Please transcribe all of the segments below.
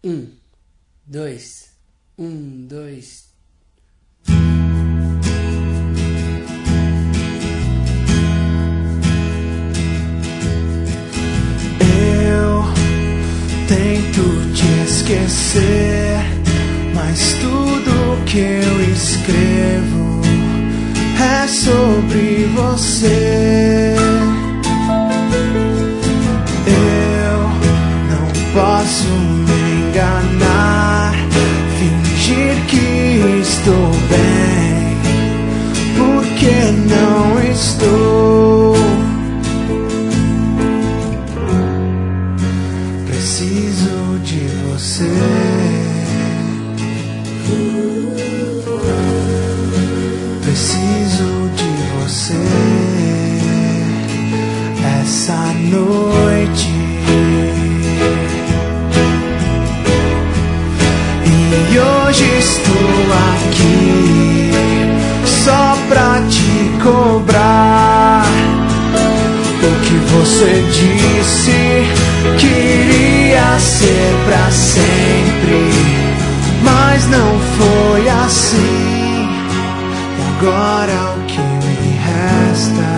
dois. Eu tento te esquecer, mas tudo que eu escrevo é sobre você. Eu não posso me enganar, fingir que estou bem, porque não estou. Preciso de você. Preciso de você essa noite. E hoje estou aqui só pra te cobrar o que você disse que iria ser pra sempre, mas não foi assim. E agora o que me resta?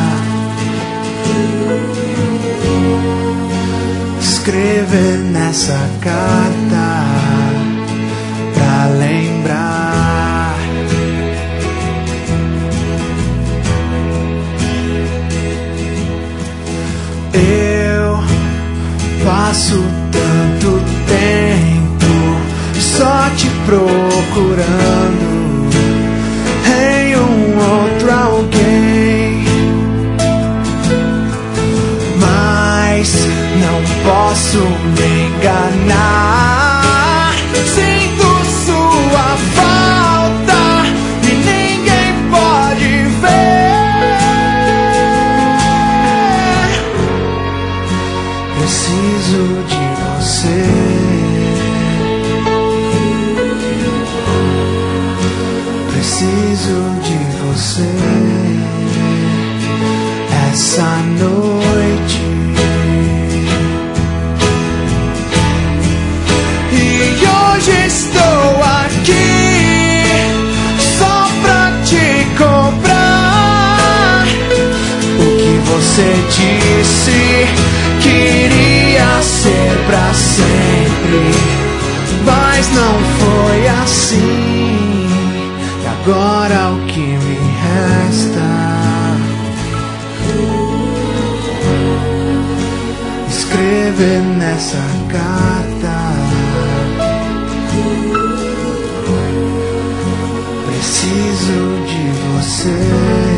Escrever nessa carta pra lembrar. Eu passo tanto tempo só te procurando em um outro alguém, mas não posso me enganar. Sinto sua falta e ninguém pode ver. Preciso de você. Preciso de você essa noite. E hoje estou aqui só pra te cobrar o que você disse que iria ser pra sempre, mas não foi assim. E agora o que me resta? Escrever nessa carta. Preciso de você.